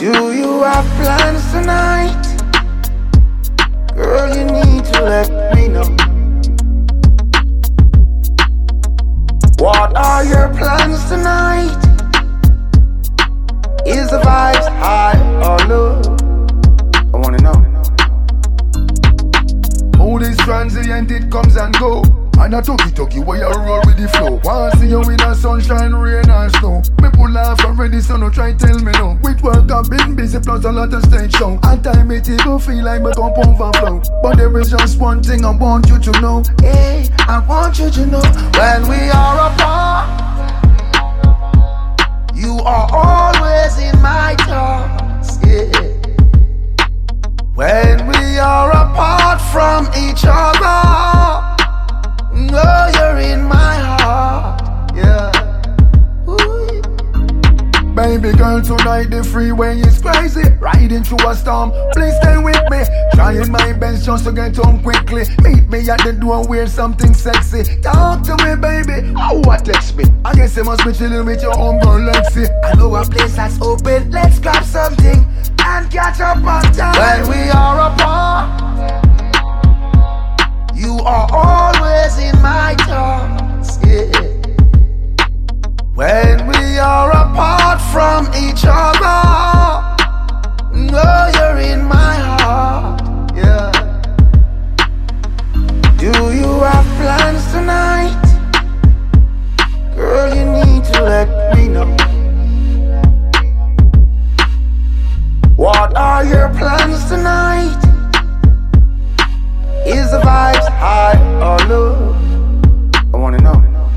Do you have plans tonight? Girl, you need to let me know. What are your plans tonight? Is the vibes high or low? I wanna know. All this transient, it comes and go. And a talkie where you roll with the flow. Wanna see you in the sunshine, rain and snow. Me pull off already, so no try tell me no. With work I've been busy, plus a lot of stage show. And time it go feel like me come overflow. But there is just one thing I want you to know. Hey, I want you to know. When we are apart, you are always in my thoughts, yeah. When we are apart from each other, no, you're in my heart, yeah. Ooh. Baby girl, tonight the freeway is crazy. Riding through a storm, please stay with me. Trying my best just to get home quickly. Meet me at the door, wear something sexy. Talk to me, baby. Oh, what text me? I guess you must be chilling with your own girl, Lexi. I know a place that's open. Let's grab something and catch up on time. When we are apart, you are always in my thoughts, yeah. When we are apart from each other, no, you're in my heart, yeah. Do you have plans tonight? Girl, you need to let me know. What are your plans tonight? Is the vibes high or low? I wanna know.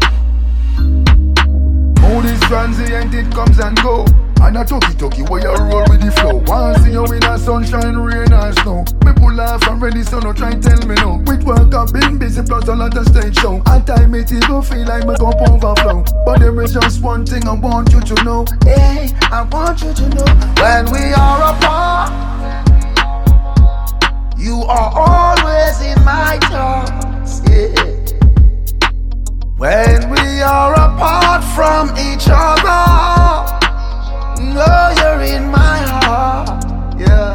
All this transient, it comes and go. And a talkie where you roll with the flow. Wanna see you in the sunshine, rain and snow. Me pull off already, so no try tell me no. With work I've been busy, plus a lot of stage show. And time it go feel like me come overflow. But there is just one thing I want you to know. Hey, I want you to know. When we are apart, you are always in my thoughts, yeah. When we are apart from each other, no, you're in my heart, yeah.